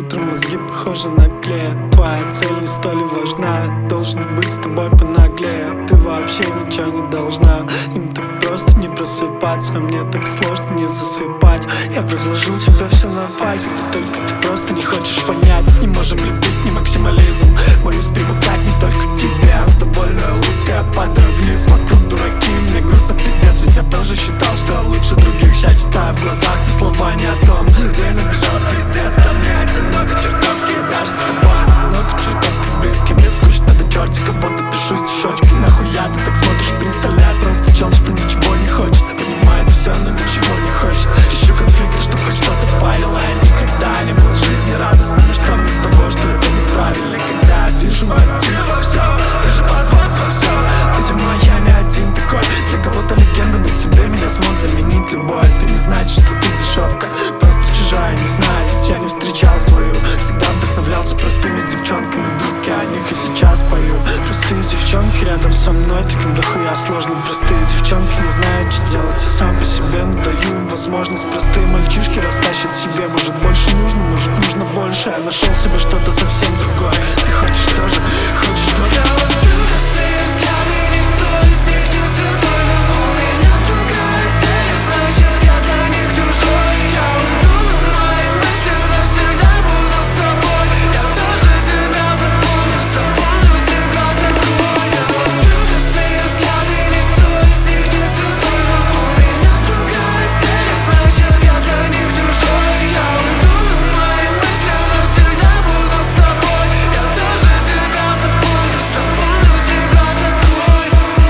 утро мозги похожи на клей. Твоя цель не столь важна, должен быть с тобой понаглее. Ты вообще ничего не должна, им так просто не просыпаться, а мне так сложно не засыпать. Я разложил тебе все на пальцах, но только ты просто не хочешь понять. Не можем любить, не максимализм, боюсь привыкать не только к тебе. С довольной улыбкой я падаю вниз, вокруг дураки, мне грустно пиздец, ведь я тоже считал, что я лучше других. Сейчас читаю в глазах, ты слова не о том. Людей набежал пиздец, да мне одиноко чертовски, и даже с тобой одиноко чертовски. С близким мне скучно до чертика, вот допишу стишочки. Нахуя ты так смотришь пристально? Я просто чел, что ничего не хочет, понимает все, но ничего не хочет. Ищу конфликт, чтоб хоть что-то парило. Я никогда не был в жизни радостным, и что мне с того, что это неправильно? Когда я вижу мотив во всем, даже подвох во всем. Видимо, я не один такой, для кого-то легенда, но тебе меня смог заменить любой. Это не значит, что ты дешевка, просто чужая, не знаю, ведь я не встречал свою. Всегда вдохновлялся простыми девчонками, вдруг я о них и сейчас пою. Простые девчонки рядом со мной, таким дохуя сложным. Простые девчонки не знают, что делать, я сам по себе, но даю им возможность. Простые мальчишки растащат себе, может больше нужно, может нужно больше. Я нашел себе что-то совсем другое. Ты хочешь тоже, хочешь тоже. Я ловлю косые взгляды, никто из них не святой, но у меня другая цель, значит я для них чужой. Я уйду, но мои мысли навсегда будут с тобой. Я тоже тебя запомню, запомню тебя такой. Я ловлю косые взгляды, никто из них не святой, но у меня другая цель, значит я для них чужой. Я уйду, но мои мысли навсегда будут с тобой. Я тоже тебя запомню, запомню тебя такой.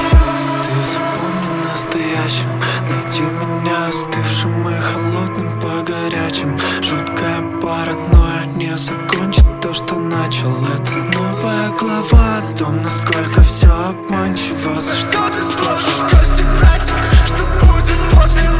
Ты запомни настоящим, найди меня остывшим и холодным по горячим. Жуткая паранойя не закончит то, что начал. Это новая глава о том, насколько все обманчиво. За что Что ты сложишь кости, братик? Что будет после